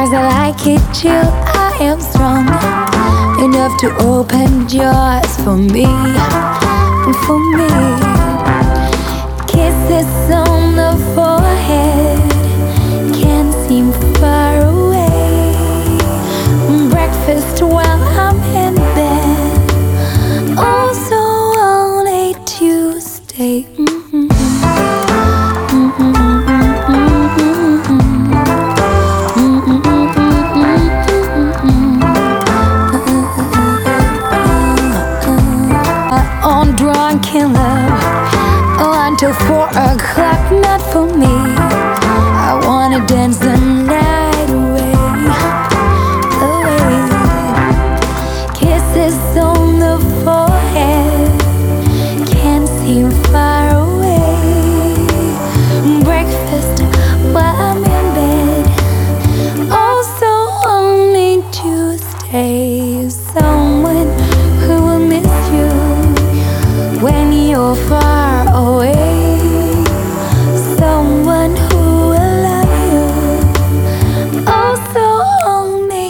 'Cause I like it chill, I am strong enough to open doors for me, for me. Kisses on the forehead can't seem far away. Breakfast while I'm in bed, oh so only to stay. On drunken love, oh, until 4 o'clock, not for me. I wanna dance the night away, away. Kisses on the forehead can't seem far away. Breakfast while I'm in bed, also only to stay. Someone who will miss you when you're far